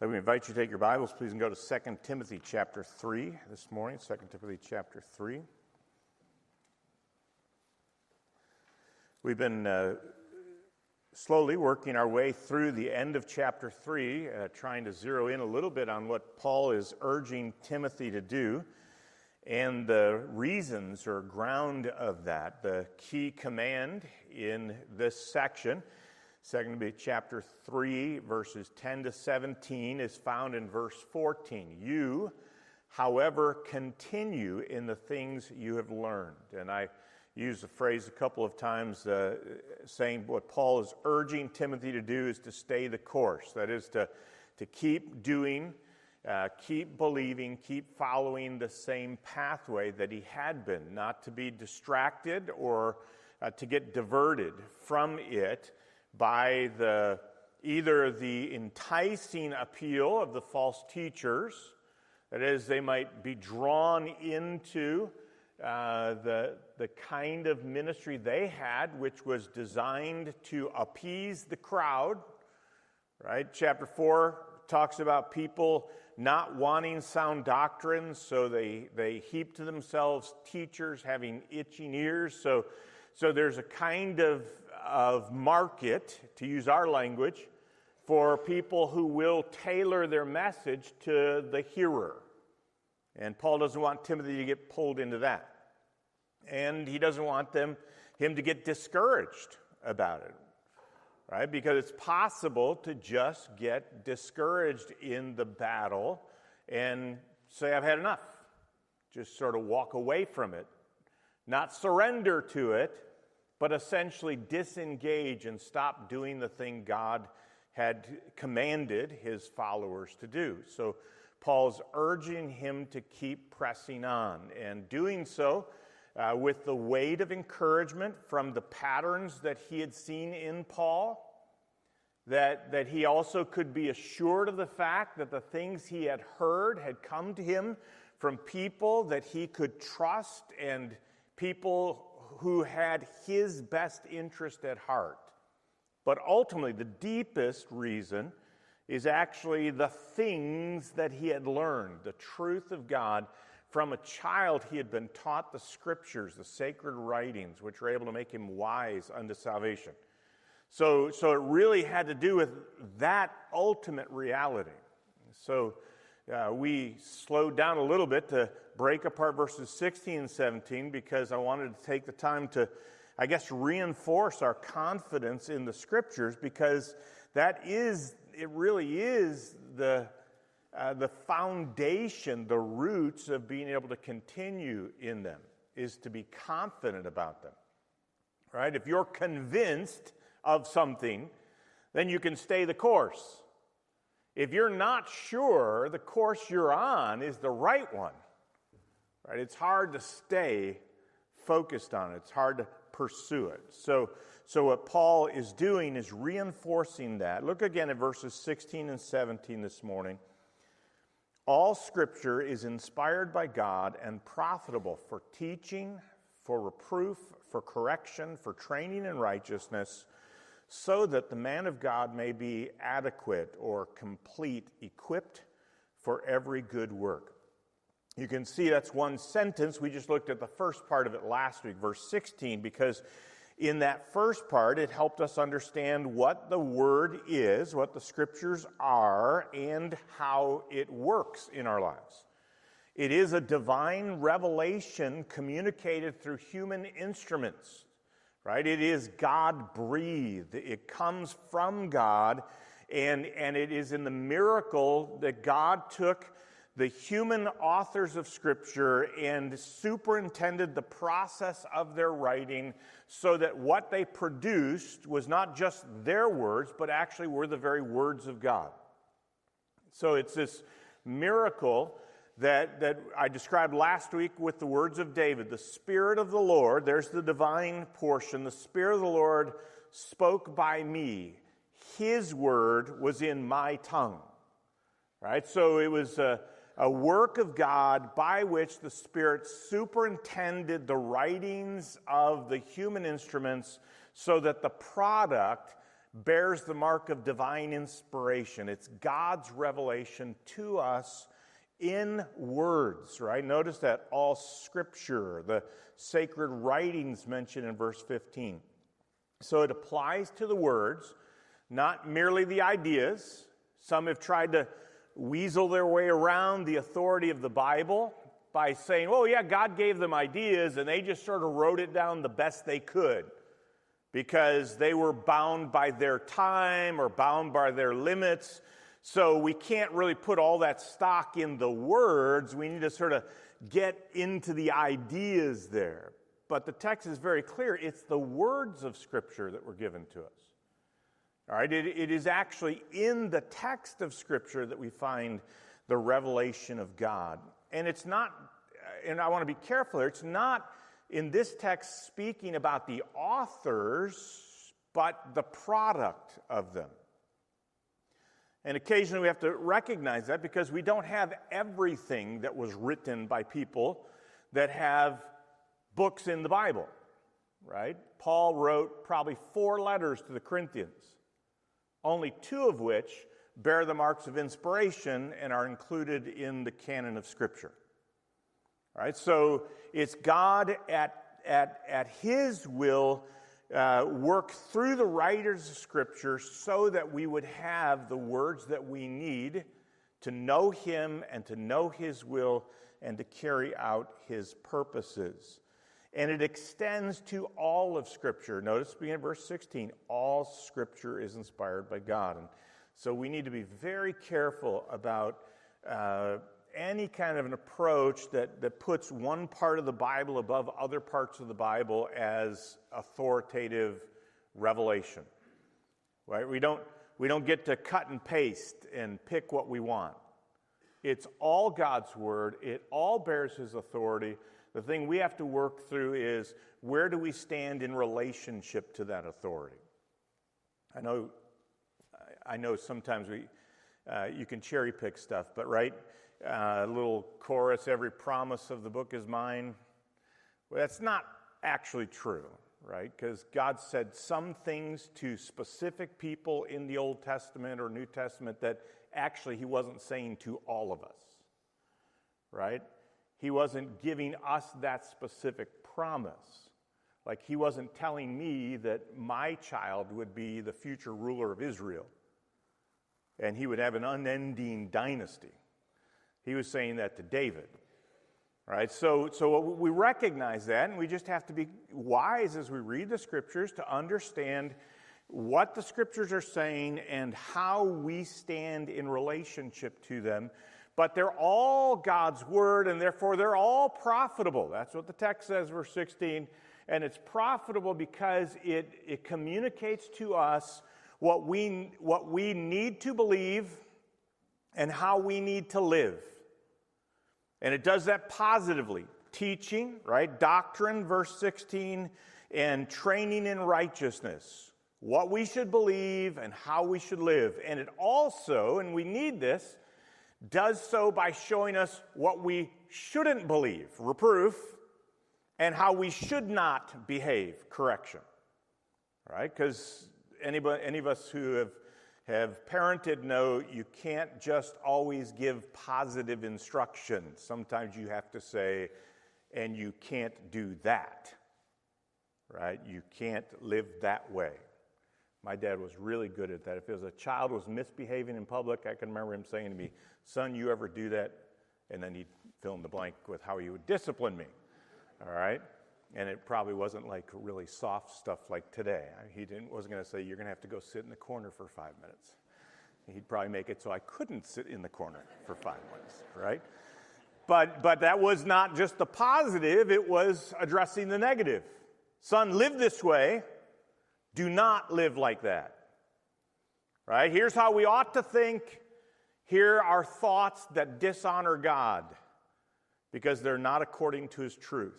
We invite you to take your Bibles, please, and go to 2 Timothy chapter 3 this morning. 2 Timothy chapter 3. We've been slowly working our way through the end of chapter 3, trying to zero in a little bit on what Paul is urging Timothy to do, and the reasons or ground of that. The key command in this section, 2 Timothy chapter 3, verses 10 to 17, is found in verse 14. You, however, continue in the things you have learned. And I used the phrase a couple of times saying what Paul is urging Timothy to do is to stay the course. That is to keep doing, keep believing, keep following the same pathway that he had been, not to be distracted or to get diverted from it by either the enticing appeal of the false teachers, that is, they might be drawn into the kind of ministry they had, which was designed to appease the crowd, right? Chapter 4 talks about people not wanting sound doctrine, so they heap to themselves teachers having itching ears. So there's a kind of market, to use our language, for people who will tailor their message to the hearer. And Paul doesn't want Timothy to get pulled into that. And he doesn't want him to get discouraged about it, right? Because it's possible to just get discouraged in the battle and say, I've had enough. Just sort of walk away from it. Not surrender to it, but essentially disengage and stop doing the thing God had commanded his followers to do. So Paul's urging him to keep pressing on, and doing so with the weight of encouragement from the patterns that he had seen in Paul, that he also could be assured of the fact that the things he had heard had come to him from people that he could trust and people who had his best interest at heart. But ultimately, the deepest reason is actually the things that he had learned, the truth of God. From a child, he had been taught the scriptures, the sacred writings, which were able to make him wise unto salvation. So it really had to do with that ultimate reality. So we slowed down a little bit to break apart verses 16 and 17 because I wanted to take the time to, I guess, reinforce our confidence in the scriptures, because it really is the foundation, the roots of being able to continue in them, is to be confident about them, right? If you're convinced of something, then you can stay the course. If you're not sure the course you're on is the right one, right? It's hard to stay focused on it. It's hard to pursue it. So what Paul is doing is reinforcing that. Look again at verses 16 and 17 this morning. All Scripture is inspired by God and profitable for teaching, for reproof, for correction, for training in righteousness, so that the man of God may be adequate or complete, equipped for every good work. You can see that's one sentence. We just looked at the first part of it last week, verse 16, because in that first part, it helped us understand what the Word is, what the Scriptures are, and how it works in our lives. It is a divine revelation communicated through human instruments. Right? It is God-breathed. It comes from God, and it is in the miracle that God took the human authors of Scripture and superintended the process of their writing so that what they produced was not just their words, but actually were the very words of God. So it's this miracle that I described last week with the words of David. The Spirit of the Lord, there's the divine portion, the Spirit of the Lord spoke by me. His word was in my tongue. Right? So it was a work of God by which the Spirit superintended the writings of the human instruments so that the product bears the mark of divine inspiration. It's God's revelation to us in words, right? Notice that all Scripture, the sacred writings mentioned in verse 15. So it applies to the words, not merely the ideas. Some have tried to weasel their way around the authority of the Bible by saying, oh yeah, God gave them ideas and they just sort of wrote it down the best they could because they were bound by their time or bound by their limits. So we can't really put all that stock in the words. We need to sort of get into the ideas there. But the text is very clear. It's the words of Scripture that were given to us. All right, it is actually in the text of Scripture that we find the revelation of God. And it's not, and I want to be careful here, it's not in this text speaking about the authors, but the product of them. And occasionally we have to recognize that because we don't have everything that was written by people that have books in the Bible, right? Paul wrote probably 4 letters to the Corinthians, only 2 of which bear the marks of inspiration and are included in the canon of Scripture. All right, so it's God at His will work through the writers of Scripture so that we would have the words that we need to know Him and to know His will and to carry out His purposes. And it extends to all of Scripture. Notice beginning in verse 16, all Scripture is inspired by God. And so we need to be very careful about any kind of an approach that puts one part of the Bible above other parts of the Bible as authoritative revelation. Right? We don't get to cut and paste and pick what we want. It's all God's Word. It all bears His authority. The thing we have to work through is, where do we stand in relationship to that authority? I know sometimes you can cherry pick stuff, but right, a little chorus, every promise of the book is mine. Well, that's not actually true, right? Because God said some things to specific people in the Old Testament or New Testament that actually He wasn't saying to all of us, right? He wasn't giving us that specific promise. Like He wasn't telling me that my child would be the future ruler of Israel and he would have an unending dynasty. He was saying that to David. Right? So we recognize that, and we just have to be wise as we read the Scriptures to understand what the Scriptures are saying and how we stand in relationship to them. But they're all God's Word, and therefore they're all profitable. That's what the text says, verse 16. And it's profitable because it communicates to us what we need to believe and how we need to live. And it does that positively. Teaching, right? Doctrine, verse 16, and training in righteousness. What we should believe and how we should live. And it also, and we need this, does so by showing us what we shouldn't believe, reproof, and how we should not behave, correction. All right? Because any of us who have parented know you can't just always give positive instruction. Sometimes you have to say, and you can't do that. Right? You can't live that way. My dad was really good at that. If a child was misbehaving in public, I can remember him saying to me, "Son, you ever do that?" And then he'd fill in the blank with how he would discipline me. All right? And it probably wasn't like really soft stuff like today. He wasn't going to say, "You're going to have to go sit in the corner for 5 minutes." He'd probably make it so I couldn't sit in the corner for 5 minutes, right? But that was not just the positive, it was addressing the negative. Son, live this way. Do not live like that. Right? Here's how we ought to think. Here are thoughts that dishonor God because they're not according to His truth.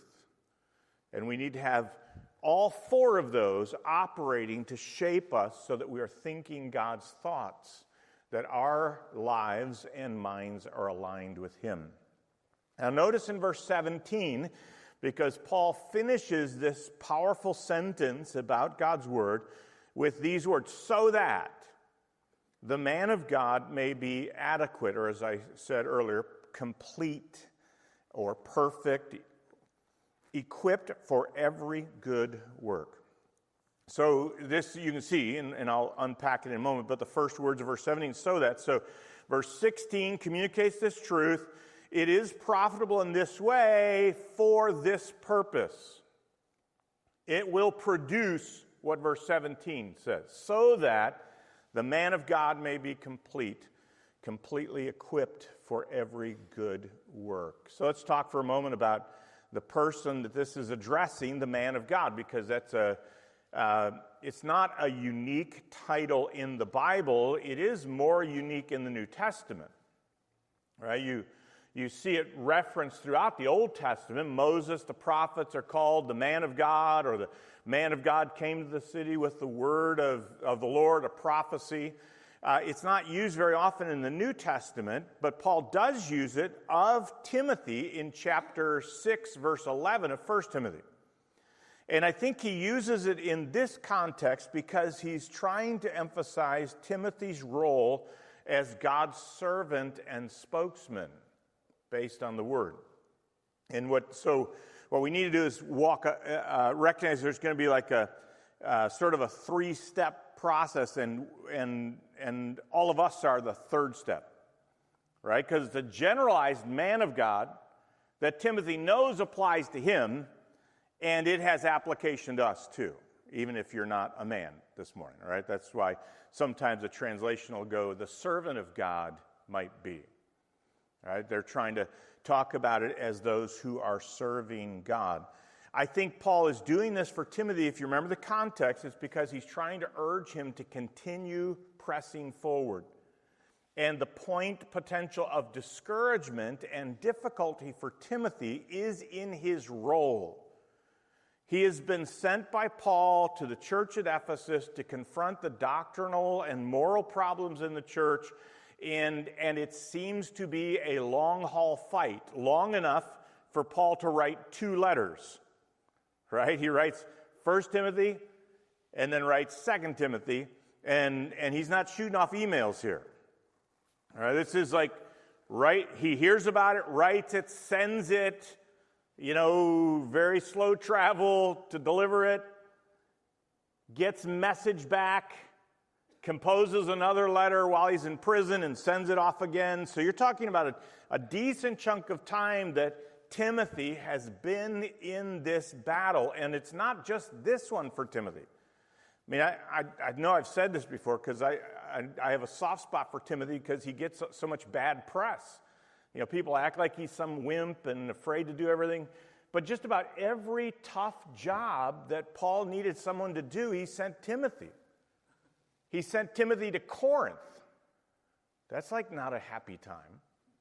And we need to have all 4 of those operating to shape us so that we are thinking God's thoughts, that our lives and minds are aligned with Him. Now notice in verse 17, because Paul finishes this powerful sentence about God's Word with these words, so that the man of God may be adequate, or as I said earlier, complete or perfect, equipped for every good work. So this you can see, and I'll unpack it in a moment, but the first words of verse 17, so that. So verse 16 communicates this truth. It is profitable in this way for this purpose. It will produce what verse 17 says, so that the man of God may be completely equipped for every good work. So let's talk for a moment about the person that this is addressing, the man of God, because that's it's not a unique title in the Bible. It is more unique in the New Testament, right? You see it referenced throughout the Old Testament. Moses, the prophets are called the man of God, or the man of God came to the city with the word of the Lord, a prophecy. It's not used very often in the New Testament, but Paul does use it of Timothy in chapter 6, verse 11 of 1 Timothy. And I think he uses it in this context because he's trying to emphasize Timothy's role as God's servant and spokesman based on the Word. And what we need to do is recognize there's going to be like a sort of a three-step process, and all of us are the third step, right? Because the generalized man of God that Timothy knows applies to him, and it has application to us too, even if you're not a man this morning, all right? That's why sometimes a translation will go, the servant of God might be. All right? They're trying to talk about it as those who are serving God. I think Paul is doing this for Timothy. If you remember the context, it's because he's trying to urge him to continue pressing forward. And the point potential of discouragement and difficulty for Timothy is in his role. He has been sent by Paul to the church at Ephesus to confront the doctrinal and moral problems in the church, and it seems to be a long-haul fight, long enough for Paul to write 2 letters, right? He writes 1 Timothy and then writes 2 Timothy, and he's not shooting off emails here. All right, this is like, right, he hears about it, writes it, sends it, very slow travel to deliver it, gets message back, composes another letter while he's in prison and sends it off again. So you're talking about a decent chunk of time that Timothy has been in this battle, and it's not just this one for Timothy. I mean, I know I've said this before because I have a soft spot for Timothy because he gets so much bad press. People act like he's some wimp and afraid to do everything. But just about every tough job that Paul needed someone to do, he sent Timothy. He sent Timothy to Corinth. That's like not a happy time.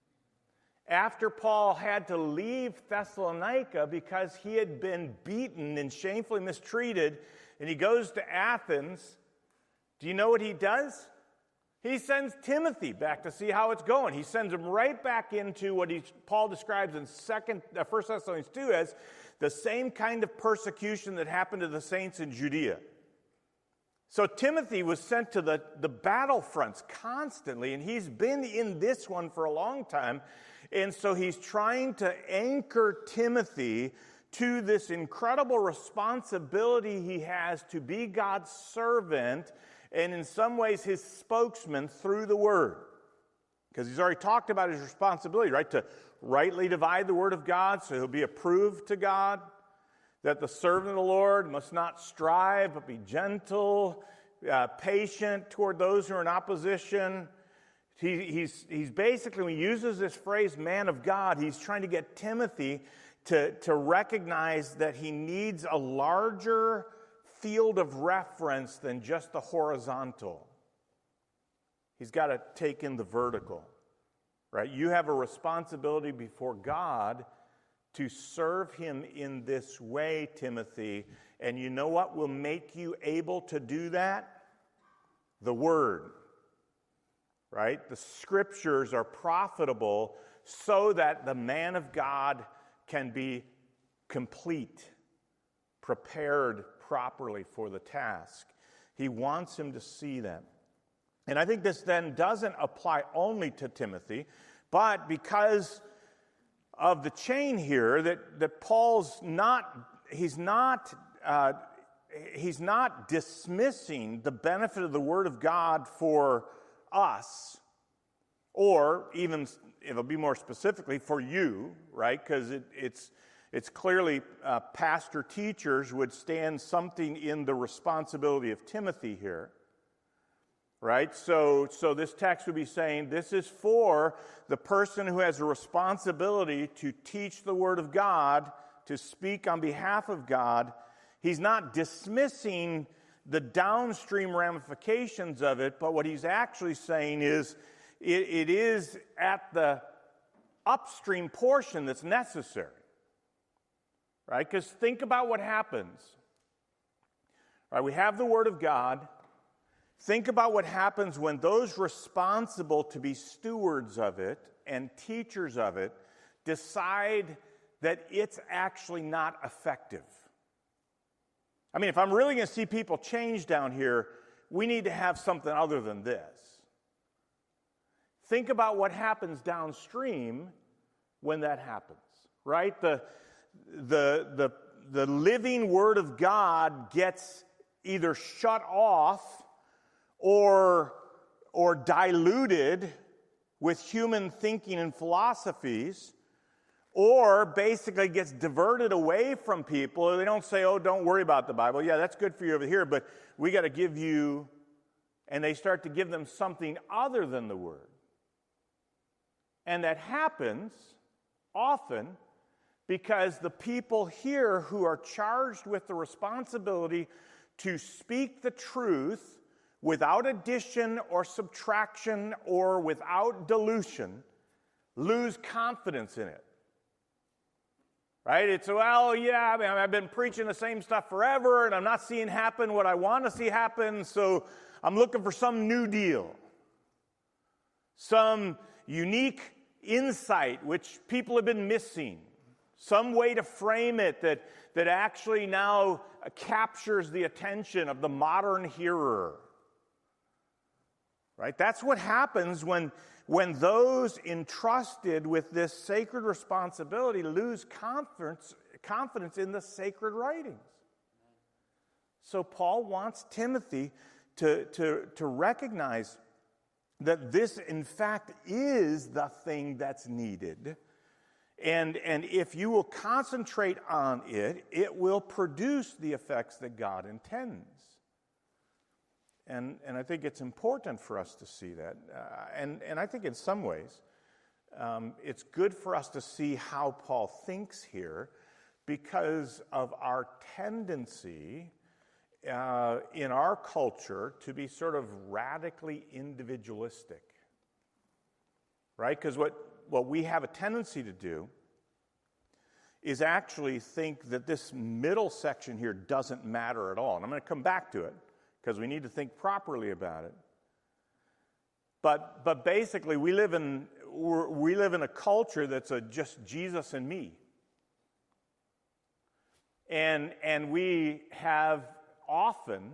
After Paul had to leave Thessalonica because he had been beaten and shamefully mistreated, and he goes to Athens, do you know what he does? He sends Timothy back to see how it's going. He sends him right back into what Paul describes in 1 Thessalonians 2 as the same kind of persecution that happened to the saints in Judea. So Timothy was sent to the battlefronts constantly, and he's been in this one for a long time. And so he's trying to anchor Timothy to this incredible responsibility he has to be God's servant and in some ways his spokesman through the Word. Because he's already talked about his responsibility, right? To rightly divide the Word of God so he'll be approved to God. That the servant of the Lord must not strive, but be gentle, patient toward those who are in opposition. He's basically, when he uses this phrase, man of God, he's trying to get Timothy to recognize that he needs a larger field of reference than just the horizontal. He's got to take in the vertical, right? You have a responsibility before God to serve him in this way, Timothy. And you know what will make you able to do that? The Word, right? The Scriptures are profitable so that the man of God can be complete, prepared properly for the task. He wants him to see them. And I think this then doesn't apply only to Timothy, but because of the chain here, that Paul's he's not dismissing the benefit of the Word of God for us, or even, it'll be more specifically, for you, right? Because it's clearly pastor teachers would stand something in the responsibility of Timothy here. Right? So this text would be saying this is for the person who has a responsibility to teach the Word of God, to speak on behalf of God. He's not dismissing the downstream ramifications of it, but what he's actually saying is it is at the upstream portion that's necessary. Right? Because think about what happens. Right? We have the Word of God. Think about what happens when those responsible to be stewards of it and teachers of it decide that it's actually not effective. I mean, if I'm really going to see people change down here, we need to have something other than this. Think about what happens downstream when that happens, right? The living Word of God gets either shut off or diluted with human thinking and philosophies, or basically gets diverted away from people. They don't say, oh, don't worry about the Bible. Yeah, that's good for you over here, but we got to give you, and they start to give them something other than the Word. And that happens often because the people here who are charged with the responsibility to speak the truth without addition or subtraction or without dilution, lose confidence in it. Right? It's, well, yeah, I mean, I've been preaching the same stuff forever, and I'm not seeing happen what I want to see happen, so I'm looking for some new deal. Some unique insight which people have been missing. Some way to frame it that actually now captures the attention of the modern hearer. Right? That's what happens when those entrusted with this sacred responsibility lose confidence in the sacred writings. So Paul wants Timothy to recognize that this, in fact, is the thing that's needed. And if you will concentrate on it, it will produce the effects that God intends. And I think it's important for us to see that. And I think in some ways, it's good for us to see how Paul thinks here because of our tendency in our culture to be sort of radically individualistic. Right? Because what we have a tendency to do is actually think that this middle section here doesn't matter at all. And I'm going to come back to it, because we need to think properly about it. But basically, we live in a culture that's just Jesus and me. And we have often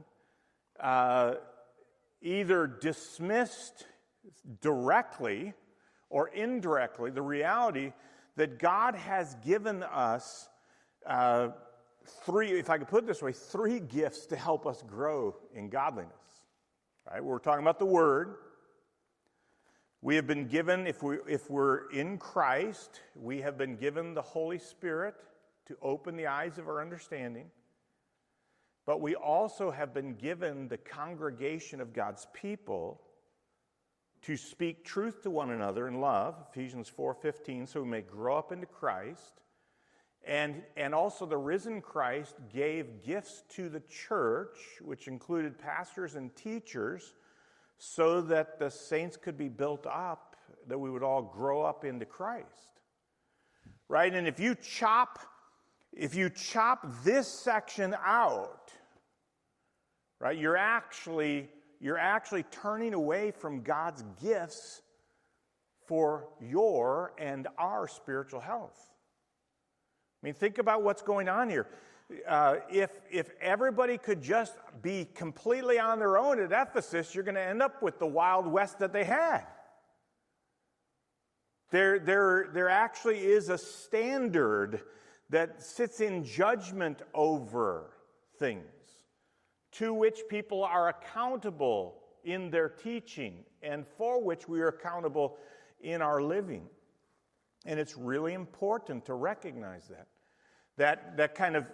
either dismissed directly or indirectly the reality that God has given us three, if I could put it this way, three gifts to help us grow in godliness. Right? We're talking about the Word. We have been given, if we're in Christ, we have been given the Holy Spirit to open the eyes of our understanding. But we also have been given the congregation of God's people to speak truth to one another in love, Ephesians 4:15, so we may grow up into Christ. And also the risen Christ gave gifts to the church, which included pastors and teachers, so that the saints could be built up, that we would all grow up into Christ. Right? And if you chop this section out, right, you're actually turning away from God's gifts for your and our spiritual health. I mean, think about what's going on here. if everybody could just be completely on their own at Ephesus, you're going to end up with the Wild West that they had. There actually is a standard that sits in judgment over things, to which people are accountable in their teaching, and for which we are accountable in our living. And it's really important to recognize that kind of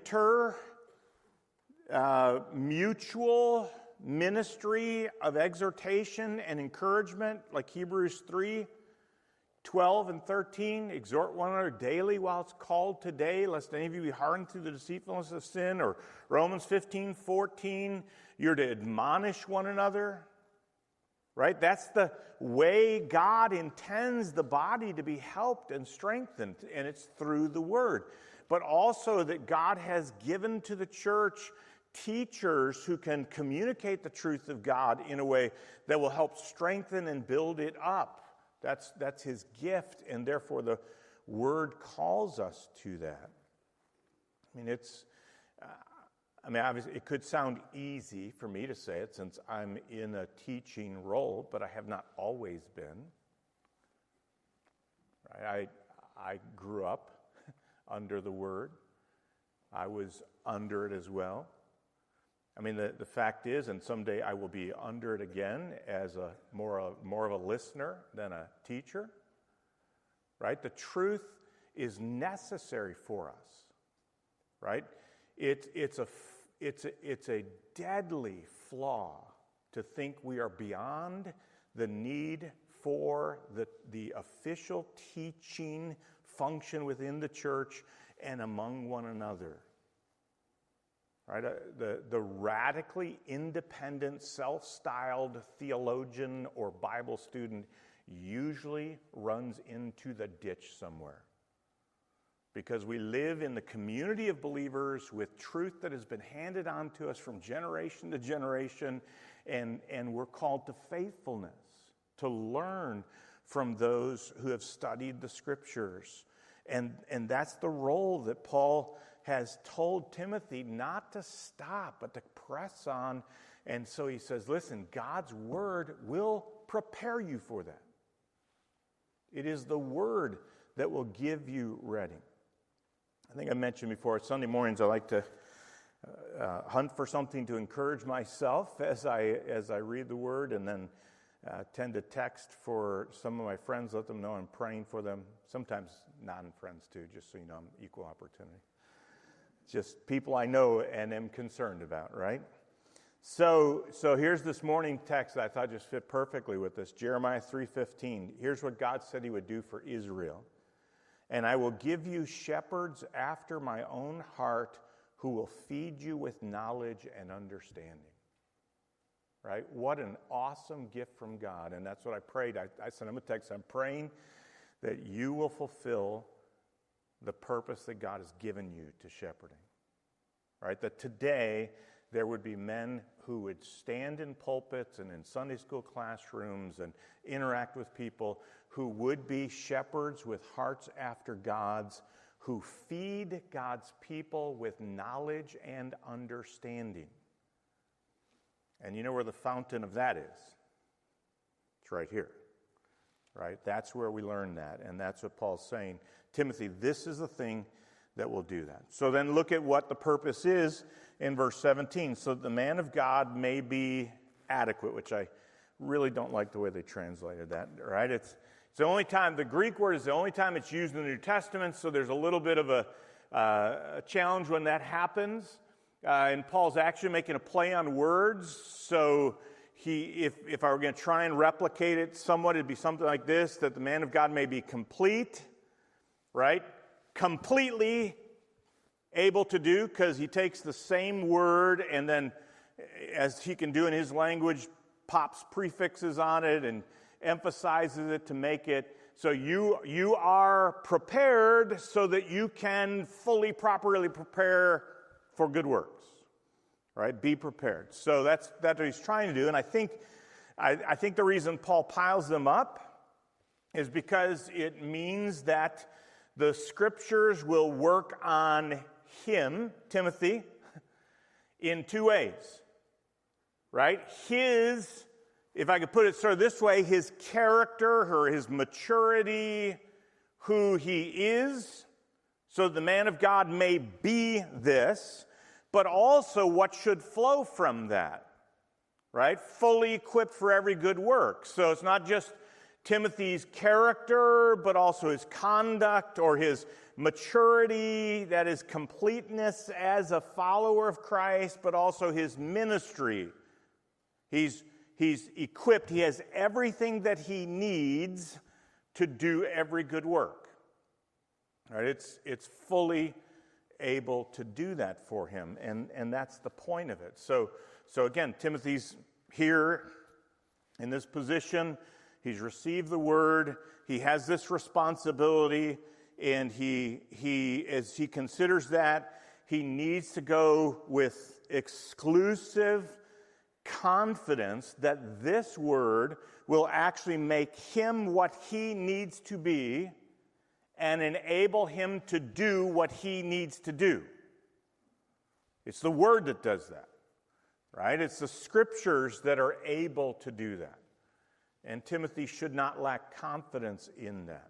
mutual ministry of exhortation and encouragement, like Hebrews 3:12 and 13, exhort one another daily while it's called today, lest any of you be hardened through the deceitfulness of sin, or Romans 15:14, you're to admonish one another, right? That's the way God intends the body to be helped and strengthened, and it's through the Word. But also that God has given to the church teachers who can communicate the truth of God in a way that will help strengthen and build it up. That's his gift, and therefore the Word calls us to that. Obviously it could sound easy for me to say it since I'm in a teaching role, but I have not always been. Right? I grew up under the Word. I was under it as well. The fact is, and someday I will be under it again as more of a listener than a teacher. Right? The truth is necessary for us. Right? It's a deadly flaw to think we are beyond the need for the official teaching function within the church and among one another. Right? The radically independent, self-styled theologian or Bible student usually runs into the ditch somewhere. Because we live in the community of believers with truth that has been handed on to us from generation to generation, and we're called to faithfulness, to learn from those who have studied the Scriptures. And that's the role that Paul has told Timothy not to stop, but to press on. And so he says, listen, God's Word will prepare you for that. It is the Word that will give you ready. I think I mentioned before, Sunday mornings I like to hunt for something to encourage myself as I read the Word, and then tend to text for some of my friends, let them know I'm praying for them. Sometimes non-friends too, just so you know I'm equal opportunity. Just people I know and am concerned about, right? So here's this morning text that I thought just fit perfectly with this. Jeremiah 3:15. Here's what God said he would do for Israel. And I will give you shepherds after my own heart who will feed you with knowledge and understanding. Right? What an awesome gift from God. And that's what I prayed. I sent him a text. I'm praying that you will fulfill the purpose that God has given you to shepherding. Right? That today there would be men who would stand in pulpits and in Sunday school classrooms and interact with people who would be shepherds with hearts after God's, who feed God's people with knowledge and understanding. And you know where the fountain of that is? It's right here. Right? That's where we learn that. And that's what Paul's saying. Timothy, this is the thing that will do that. So then look at what the purpose is in verse 17. So the man of God may be adequate, which I really don't like the way they translated that. Right? It's the only time, the Greek word is the only time it's used in the New Testament, so there's a little bit of a challenge when that happens. And Paul's actually making a play on words, so if I were going to try and replicate it somewhat, it'd be something like this, that the man of God may be complete, right? Completely able to do, because he takes the same word and then, as he can do in his language, pops prefixes on it and emphasizes it to make it so you are prepared so that you can fully, properly prepare for good works. Right? Be prepared. So that's what he's trying to do. And I think the reason Paul piles them up is because it means that the Scriptures will work on him, Timothy, in two ways, right? His, if I could put it sort of this way, his character or his maturity, who he is, so the man of God may be this, but also what should flow from that, right? Fully equipped for every good work. So it's not just Timothy's character, but also his conduct or his maturity, that is completeness as a follower of Christ, but also his ministry. He's equipped. He has everything that he needs to do every good work. Right? It's fully able to do that for him, and that's the point of it. So again, Timothy's here in this position. He's received the word. He has this responsibility, and he as he considers that, he needs to go with exclusive confidence that this word will actually make him what he needs to be and enable him to do what he needs to do. It's the word that does that, right? It's the scriptures that are able to do that. And Timothy should not lack confidence in that.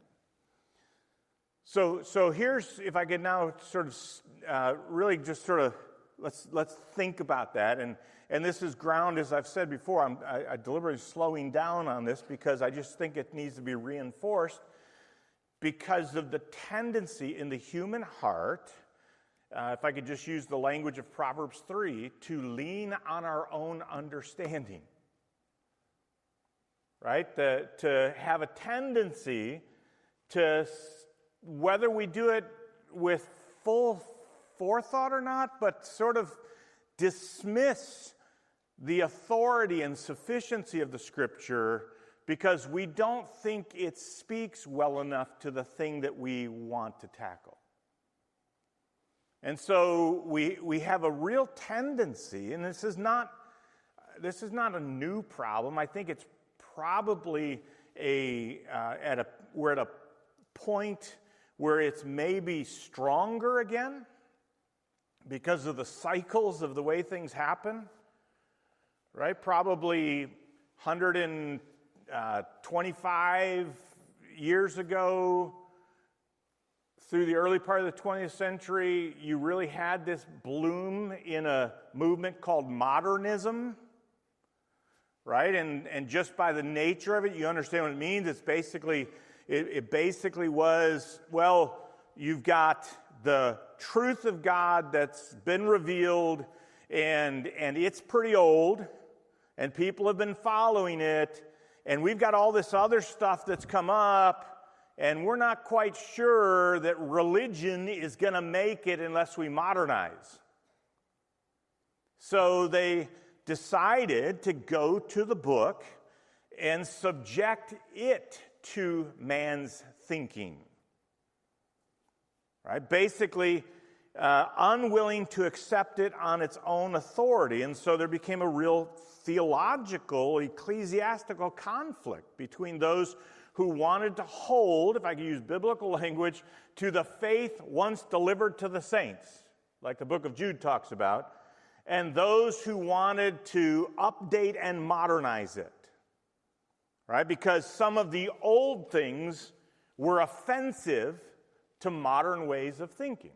So here's, if I could now sort of really just sort of let's think about that. And this is ground, as I've said before, I deliberately slowing down on this because I just think it needs to be reinforced because of the tendency in the human heart, if I could just use the language of Proverbs 3, to lean on our own understanding. Right? To have a tendency to, whether we do it with full forethought or not, but sort of dismiss the authority and sufficiency of the Scripture because we don't think it speaks well enough to the thing that we want to tackle. And so we have a real tendency, and this is not a new problem. I think it's probably we're at a point where it's maybe stronger again because of the cycles of the way things happen, right? Probably 125 years ago, through the early part of the 20th century, you really had this bloom in a movement called modernism. Right? And just by the nature of it, you understand what it means. It's basically, it basically was, well, you've got the truth of God that's been revealed, and it's pretty old, and people have been following it, and we've got all this other stuff that's come up, and we're not quite sure that religion is going to make it unless we modernize. So they decided to go to the book and subject it to man's thinking. Right? Basically, unwilling to accept it on its own authority. And so there became a real theological, ecclesiastical conflict between those who wanted to hold, if I could use biblical language, to the faith once delivered to the saints, like the book of Jude talks about, and those who wanted to update and modernize it, right? Because some of the old things were offensive to modern ways of thinking.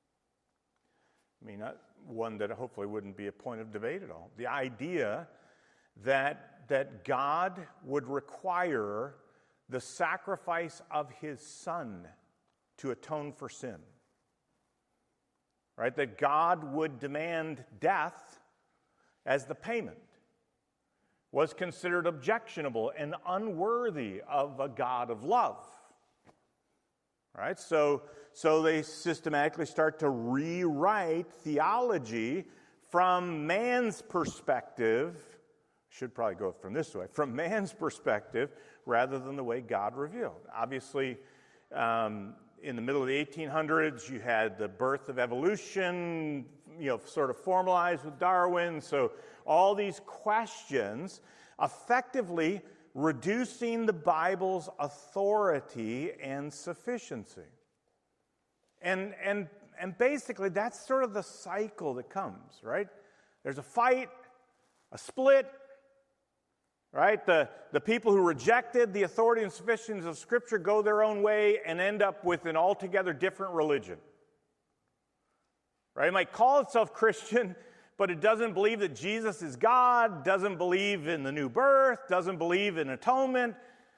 I mean, one that hopefully wouldn't be a point of debate at all. The idea that God would require the sacrifice of his Son to atone for sin. Right, that God would demand death as the payment was considered objectionable and unworthy of a God of love. Right, so they systematically start to rewrite theology from man's perspective. Should probably go from this way, from man's perspective, rather than the way God revealed. Obviously, in the middle of the 1800s, you had the birth of evolution, sort of formalized with Darwin. So all these questions effectively reducing the Bible's authority and sufficiency. And and basically that's sort of the cycle that comes, right? There's a fight, a split, right? The people who rejected the authority and sufficiency of Scripture go their own way and end up with an altogether different religion. Right? It might call itself Christian, but it doesn't believe that Jesus is God, doesn't believe in the new birth, doesn't believe in atonement.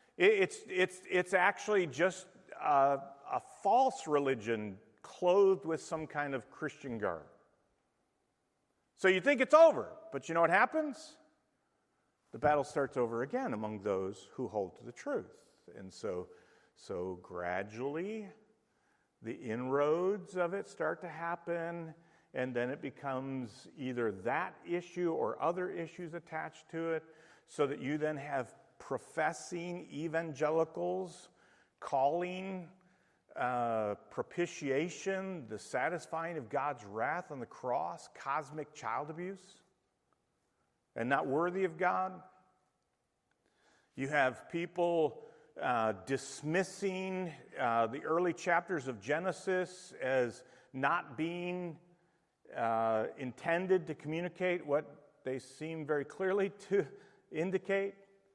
It's actually just a false religion clothed with some kind of Christian garb. So you think it's over, but you know what happens? The battle starts over again among those who hold to the truth. And so gradually, the inroads of it start to happen, and then it becomes either that issue or other issues attached to it, so that you then have professing evangelicals calling propitiation, the satisfying of God's wrath on the cross, cosmic child abuse, and not worthy of God. You have people dismissing the early chapters of Genesis as not being intended to communicate what they seem very clearly to indicate.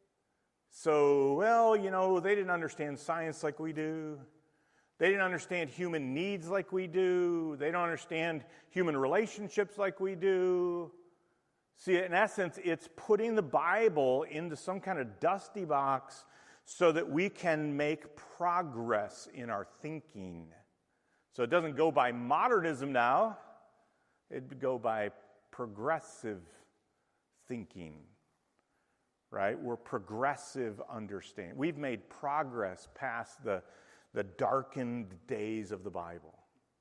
So, well, they didn't understand science like we do. They didn't understand human needs like we do. They don't understand human relationships like we do. See, in essence, it's putting the Bible into some kind of dusty box so that we can make progress in our thinking. So it doesn't go by modernism now. It'd go by progressive thinking, right? We're progressive understanding. We've made progress past the darkened days of the Bible.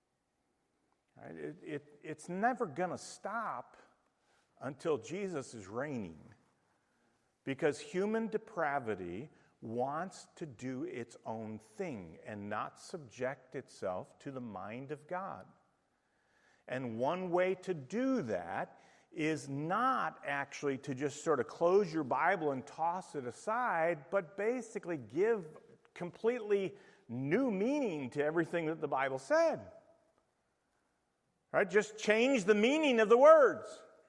Right? It's never going to stop until Jesus is reigning, because human depravity wants to do its own thing and not subject itself to the mind of God. And one way to do that is not actually to just sort of close your Bible and toss it aside, but basically give completely new meaning to everything that the Bible said. Right? Just change the meaning of the words.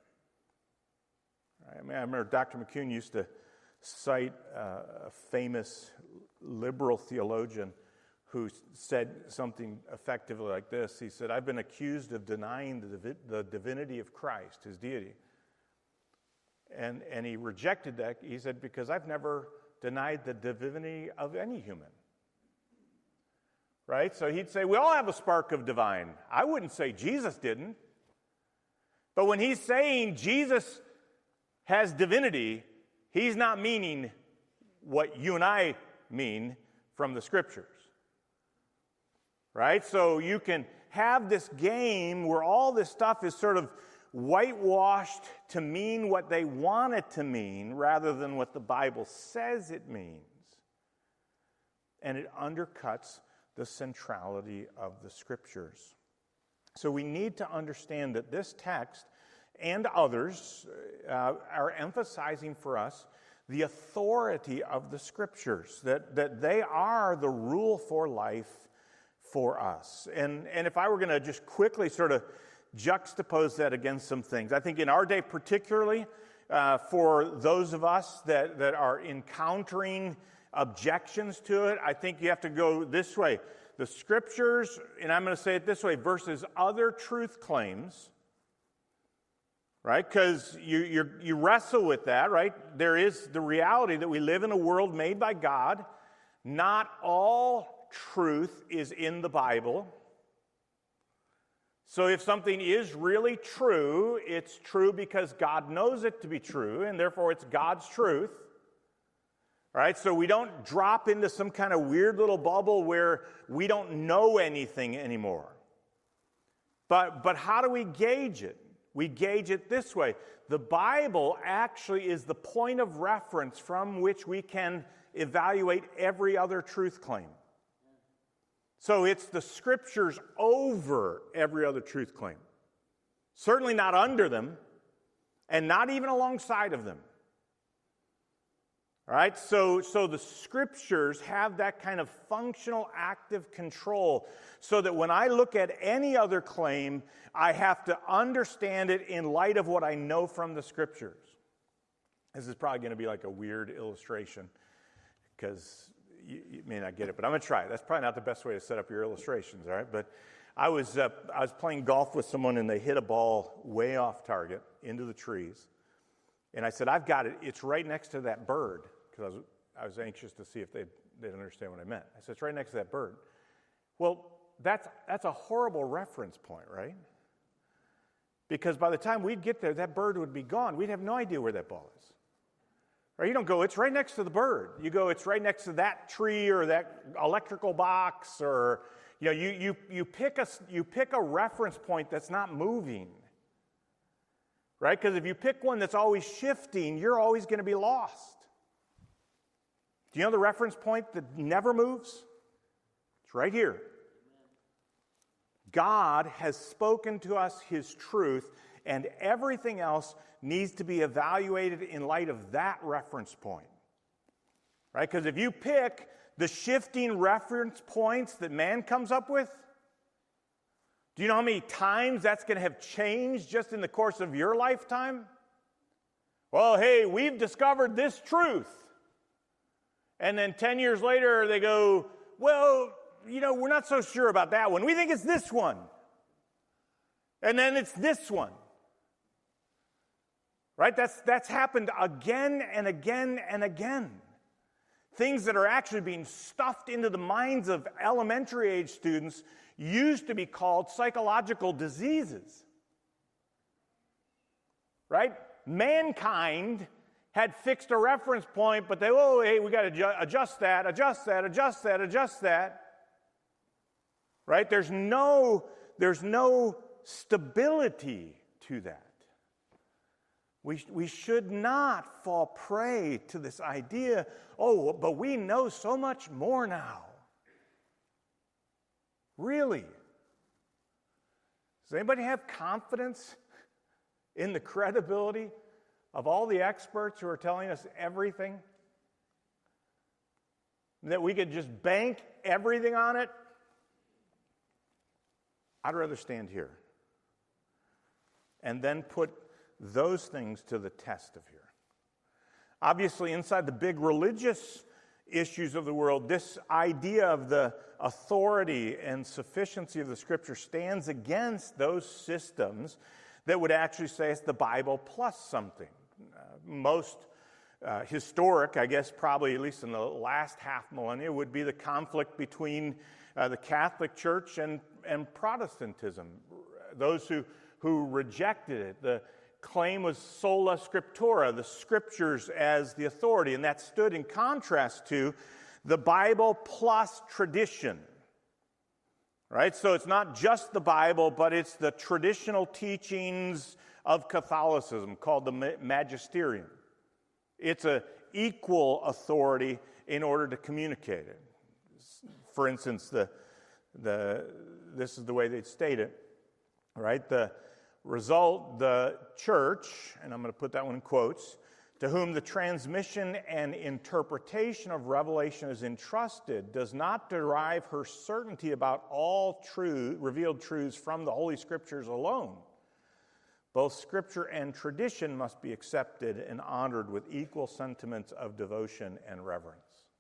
I remember Dr. McCune used to cite a famous liberal theologian who said something effectively like this. He said, "I've been accused of denying the divinity of Christ, his deity." And he rejected that. He said, because I've never denied the divinity of any human. Right? So he'd say, we all have a spark of divine. I wouldn't say Jesus didn't. But when he's saying Jesus has divinity, he's not meaning what you and I mean from the Scriptures. Right? So you can have this game where all this stuff is sort of whitewashed to mean what they want it to mean rather than what the Bible says it means. And it undercuts the centrality of the Scriptures. So we need to understand that this text and others are emphasizing for us the authority of the Scriptures, that they are the rule for life for us. And if I were going to just quickly sort of juxtapose that against some things, I think in our day particularly, for those of us that are encountering objections to it, I think you have to go this way. The Scriptures, and I'm going to say it this way, versus other truth claims, right? Because you wrestle with that, right? There is the reality that we live in a world made by God. Not all truth is in the Bible. So if something is really true, it's true because God knows it to be true, and therefore it's God's truth. Right? So we don't drop into some kind of weird little bubble where we don't know anything anymore. But how do we gauge it? We gauge it this way. The Bible actually is the point of reference from which we can evaluate every other truth claim. So it's the Scriptures over every other truth claim. Certainly not under them, and not even alongside of them. All right, so the Scriptures have that kind of functional active control so that when I look at any other claim, I have to understand it in light of what I know from the Scriptures. This is probably going to be like a weird illustration because you may not get it, but I'm going to try it. That's probably not the best way to set up your illustrations, all right? But I was playing golf with someone and they hit a ball way off target into the trees. And I said, I've got it. It's right next to that bird. Because I was anxious to see if they'd understand what I meant. I said, it's right next to that bird. Well, that's a horrible reference point, right? Because by the time we'd get there, that bird would be gone. We'd have no idea where that ball is. Or you don't go, it's right next to the bird. You go, it's right next to that tree or that electrical box, or you pick a reference point that's not moving. Right? Because if you pick one that's always shifting, you're always going to be lost. Do you know the reference point that never moves? It's right here. God has spoken to us His truth, and everything else needs to be evaluated in light of that reference point. Right? Because if you pick the shifting reference points that man comes up with, do you know how many times that's going to have changed just in the course of your lifetime? Well, hey, we've discovered this truth. And then 10 years later, they go, well, we're not so sure about that one. We think it's this one. And then it's this one. Right? That's happened again and again and again. Things that are actually being stuffed into the minds of elementary age students used to be called psychological diseases. Right? Mankind had fixed a reference point, but hey, we got to adjust that. Right? There's no stability to that. We should not fall prey to this idea, but we know so much more now. Really? Does anybody have confidence in the credibility of all the experts who are telling us everything? That we could just bank everything on it? I'd rather stand here and then put those things to the test of here. Obviously, inside the big religious issues of the world, this idea of the authority and sufficiency of the Scripture stands against those systems that would actually say it's the Bible plus something. Most historic, I guess, probably at least in the last half millennia, would be the conflict between the Catholic Church and Protestantism. Those who rejected it. The claim was sola scriptura, the Scriptures as the authority, and that stood in contrast to the Bible plus tradition. Right? So it's not just the Bible, but it's the traditional teachings of Catholicism called the magisterium. It's an equal authority in order to communicate it. For instance, this is the way they'd state it, right? The result, the church, and I'm going to put that one in quotes, to whom the transmission and interpretation of revelation is entrusted, does not derive her certainty about all revealed truths from the Holy Scriptures alone. Both Scripture and tradition must be accepted and honored with equal sentiments of devotion and reverence.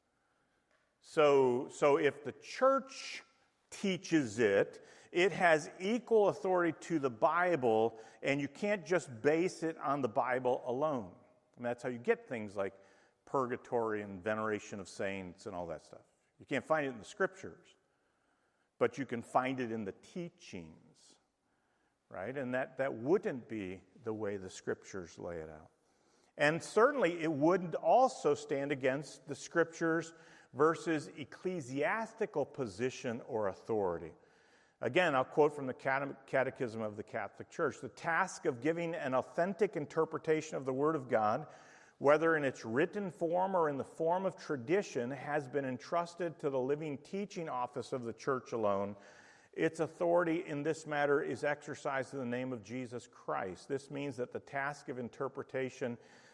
So if the church teaches it, it has equal authority to the Bible, and you can't just base it on the Bible alone. And that's how you get things like purgatory and veneration of saints and all that stuff. You can't find it in the Scriptures, but you can find it in the teachings. Right? And that wouldn't be the way the Scriptures lay it out. And certainly it wouldn't also stand against the Scriptures versus ecclesiastical position or authority. Again, I'll quote from the Catechism of the Catholic Church. The task of giving an authentic interpretation of the Word of God, whether in its written form or in the form of tradition, has been entrusted to the living teaching office of the Church alone. Its authority in this matter is exercised in the name of Jesus Christ. This means that the task of interpretation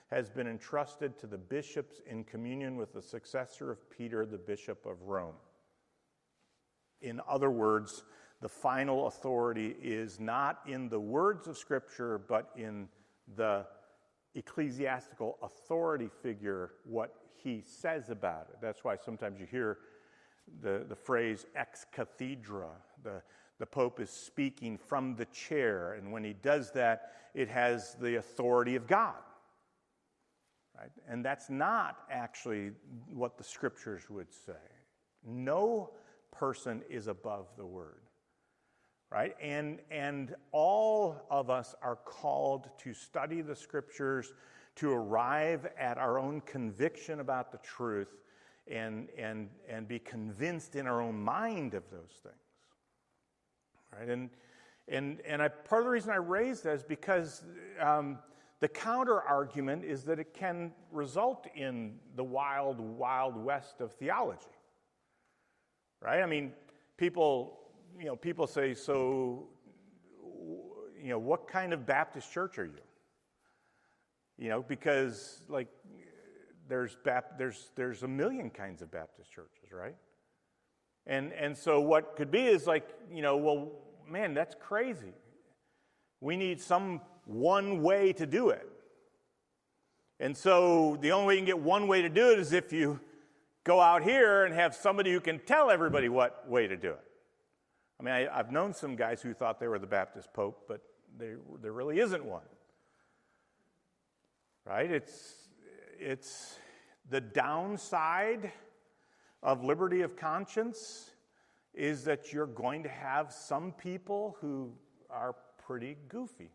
has been entrusted to the bishops in communion with the successor of Peter, the Bishop of Rome. In other words, the final authority is not in the words of Scripture, but in the ecclesiastical authority figure, what he says about it. That's why sometimes you hear the phrase ex cathedra. The Pope is speaking from the chair, and when he does that, it has the authority of God. Right? And that's not actually what the Scriptures would say. No person is above the Word. Right? And all of us are called to study the Scriptures, to arrive at our own conviction about the truth, and be convinced in our own mind of those things. Right? And part of the reason I raised that is because the counter argument is that it can result in the wild, wild west of theology. Right? I mean, people say, so, what kind of Baptist church are you? Because like there's a million kinds of Baptist churches, right? And so what could be is like, well, man, that's crazy. We need some one way to do it. And so the only way you can get one way to do it is if you go out here and have somebody who can tell everybody what way to do it. I mean, I've known some guys who thought they were the Baptist Pope, but there really isn't one. Right? It's the downside of liberty of conscience is that you're going to have some people who are pretty goofy.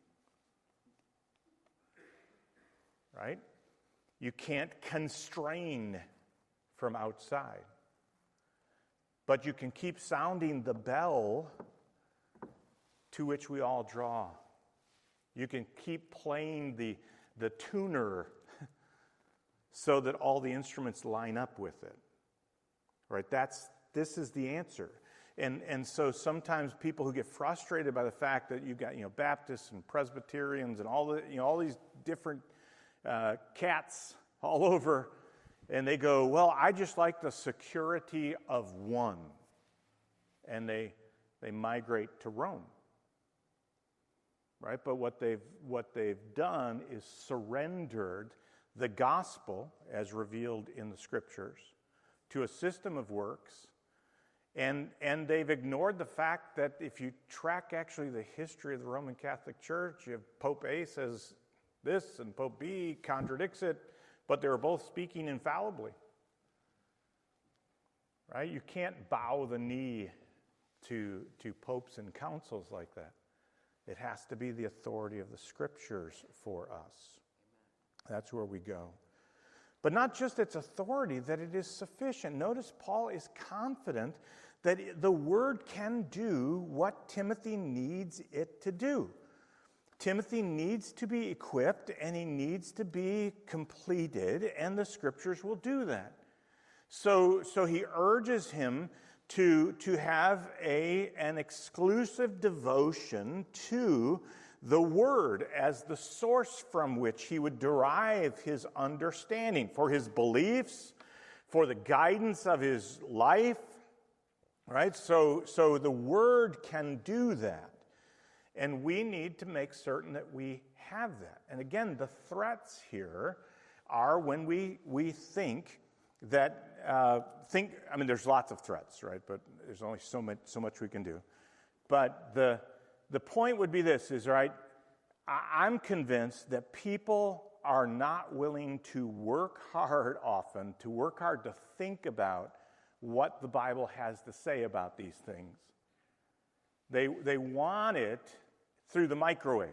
Right? You can't constrain from outside. But you can keep sounding the bell to which we all draw. You can keep playing the tuner so that all the instruments line up with it. Right? This is the answer. And so sometimes people who get frustrated by the fact that you've got Baptists and Presbyterians and all these different cats all over, and they go, well, I just like the security of one, and they migrate to Rome. Right? But what they've done is surrendered the gospel as revealed in the Scriptures to a system of works. And they've ignored the fact that if you track actually the history of the Roman Catholic Church, you have Pope A says this and Pope B contradicts it, but they were both speaking infallibly. Right? You can't bow the knee to popes and councils like that. It has to be the authority of the Scriptures for us. That's where we go. But not just its authority, that it is sufficient. Notice Paul is confident that the Word can do what Timothy needs it to do. Timothy needs to be equipped and he needs to be completed, and the Scriptures will do that. So he urges him to have an exclusive devotion to the Word as the source from which he would derive his understanding for his beliefs, for the guidance of his life. Right? So the Word can do that. And we need to make certain that we have that. And again, the threats here are when we think that, there's lots of threats, right? But there's only so much we can do. But the point would be this, is, right, I'm convinced that people are not willing to work hard often, to think about what the Bible has to say about these things. They want it through the microwave,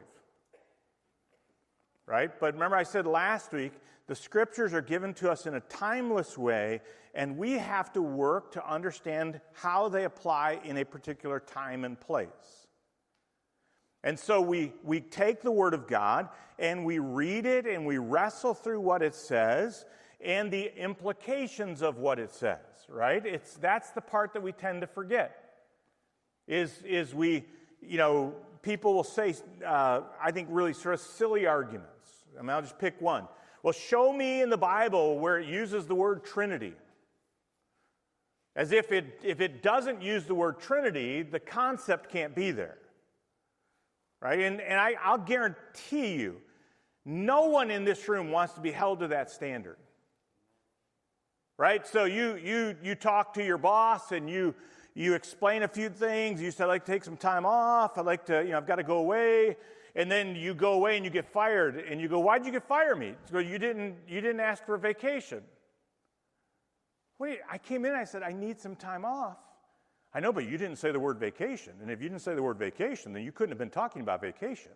right? But remember I said last week, the Scriptures are given to us in a timeless way, and we have to work to understand how they apply in a particular time and place. And so we take the Word of God, and we read it, and we wrestle through what it says, and the implications of what it says, right? That's the part that we tend to forget. Is we, people will say, I think really sort of silly arguments. I mean, I'll just pick one. Well, show me in the Bible where it uses the word Trinity. As if it doesn't use the word Trinity, the concept can't be there. Right? And I'll guarantee you, no one in this room wants to be held to that standard. Right? So you talk to your boss and you explain a few things. You say, I'd like to take some time off. I'd like to, I've got to go away. And then you go away and you get fired. And you go, why'd you fire me? So you didn't ask for a vacation. Wait, I came in and I said, I need some time off. I know, but you didn't say the word vacation. And if you didn't say the word vacation, then you couldn't have been talking about vacation.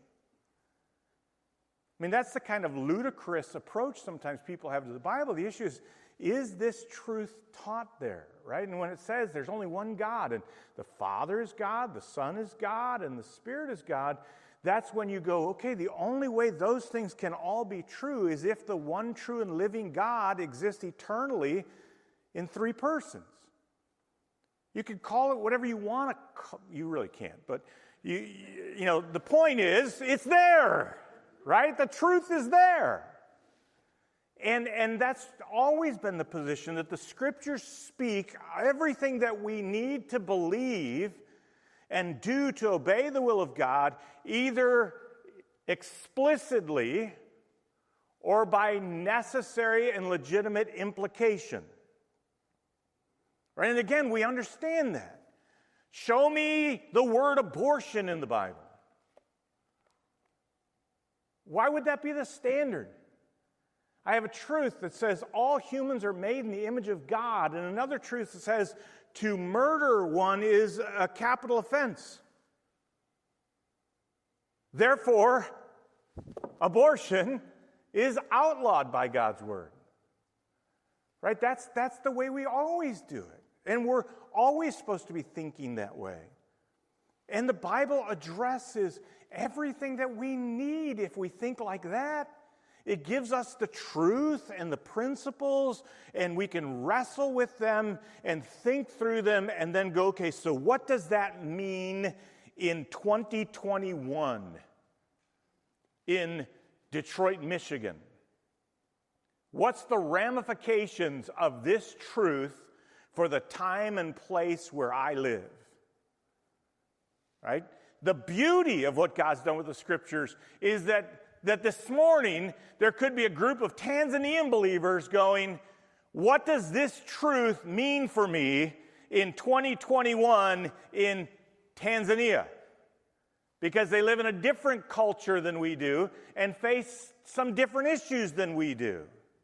I mean, that's the kind of ludicrous approach sometimes people have to the Bible. The issue is this truth taught there, right? And when it says there's only one God, and the Father is God, the Son is God, and the Spirit is God, that's when you go, okay, the only way those things can all be true is if the one true and living God exists eternally in three persons. You can call it whatever you want to call, you really can't, but the point is, it's there, right? The truth is there. And that's always been the position that the Scriptures speak everything that we need to believe and do to obey the will of God, either explicitly or by necessary and legitimate implication. Right? And again, we understand that. Show me the word abortion in the Bible. Why would that be the standard? I have a truth that says all humans are made in the image of God, and another truth that says to murder one is a capital offense. Therefore, abortion is outlawed by God's word. Right? That's the way we always do it. And we're always supposed to be thinking that way. And the Bible addresses everything that we need if we think like that. It gives us the truth and the principles, and we can wrestle with them and think through them and then go, okay, so what does that mean in 2021 in Detroit, Michigan? What's the ramifications of this truth for the time and place where I live? Right? The beauty of what God's done with the Scriptures is that this morning there could be a group of Tanzanian believers going, what does this truth mean for me in 2021 in Tanzania? Because they live in a different culture than we do and face some different issues than we do.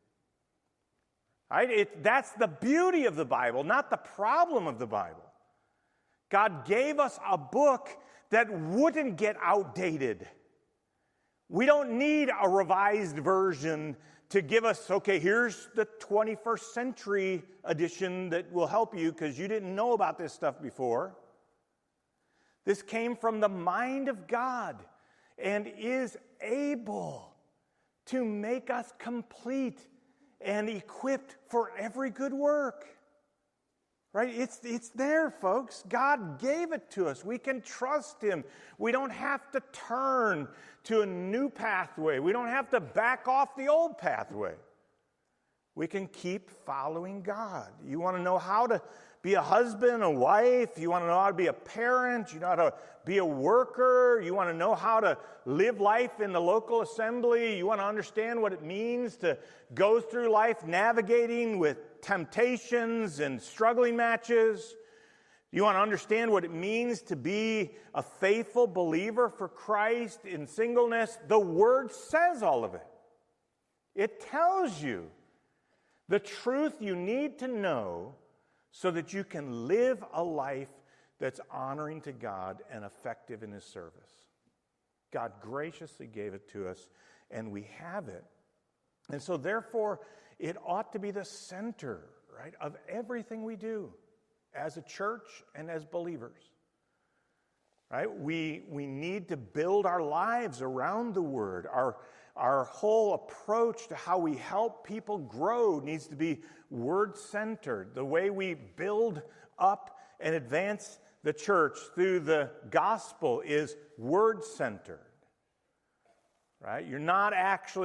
Right? That's the beauty of the Bible, not the problem of the Bible. God gave us a book that wouldn't get outdated. We don't need a revised version to give us, okay, here's the 21st century edition that will help you because you didn't know about this stuff before. This came from the mind of God and is able to make us complete and equipped for every good work. Right? It's there, folks. God gave it to us. We can trust Him. We don't have to turn to a new pathway. We don't have to back off the old pathway. We can keep following God. You want to know how to be a husband, a wife. You want to know how to be a parent. You know how to be a worker. You want to know how to live life in the local assembly. You want to understand what it means to go through life navigating with temptations and struggling matches. You want to understand what it means to be a faithful believer for Christ in singleness. The Word says all of it. It tells you the truth you need to know so that you can live a life that's honoring to God and effective in His service. God graciously gave it to us, and we have it. And so therefore, it ought to be the center, right, of everything we do as a church and as believers. Right? We need to build our lives around the Word. Our whole approach to how we help people grow needs to be Word-centered. The way we build up and advance the church through the gospel is Word-centered. Right? You're not actually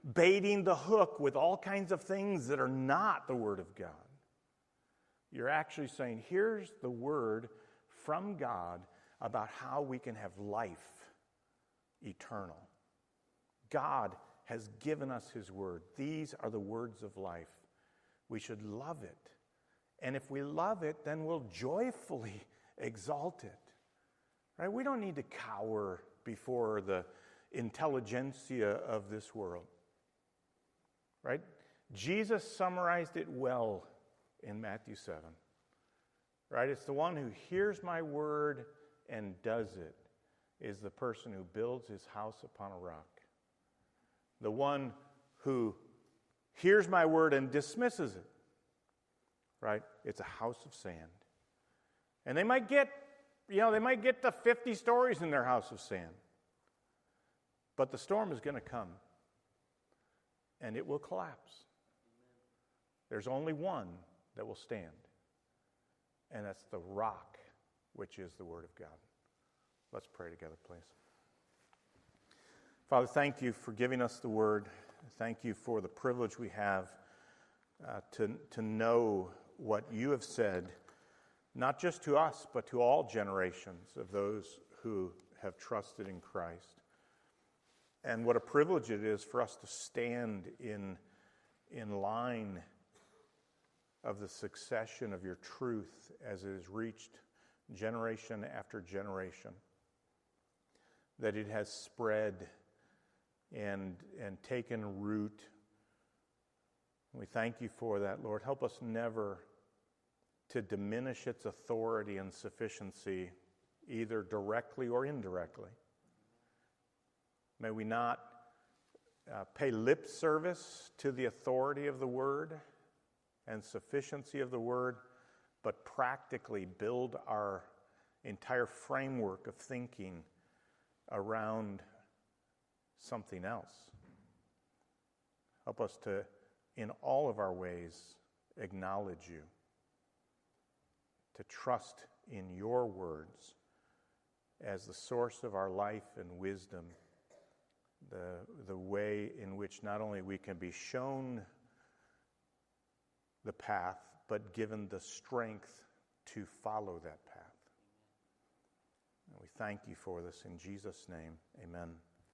baiting the hook with all kinds of things that are not the Word of God. You're actually saying, here's the Word from God about how we can have life eternal. God has given us His Word. These are the words of life. We should love it. And if we love it, then we'll joyfully exalt it. Right? We don't need to cower before the intelligentsia of this world. Right? Jesus summarized it well in Matthew 7. Right? It's the one who hears my word and does it is the person who builds his house upon a rock. The one who hears my word and dismisses it. Right? It's a house of sand. And they might get to 50 stories in their house of sand. But the storm is going to come. And it will collapse. There's only one that will stand. And that's the rock, which is the Word of God. Let's pray together, please. Father, thank you for giving us the Word. Thank you for the privilege we have to know what you have said, not just to us, but to all generations of those who have trusted in Christ. And what a privilege it is for us to stand in line of the succession of your truth as it has reached generation after generation. That it has spread and taken root. We thank you for that, Lord. Help us never to diminish its authority and sufficiency, either directly or indirectly. May we not pay lip service to the authority of the Word and sufficiency of the Word, but practically build our entire framework of thinking around something else. Help us to, in all of our ways, acknowledge you, to trust in your words as the source of our life and wisdom, the way in which not only we can be shown the path, but given the strength to follow that path. And we thank you for this in Jesus' name. Amen.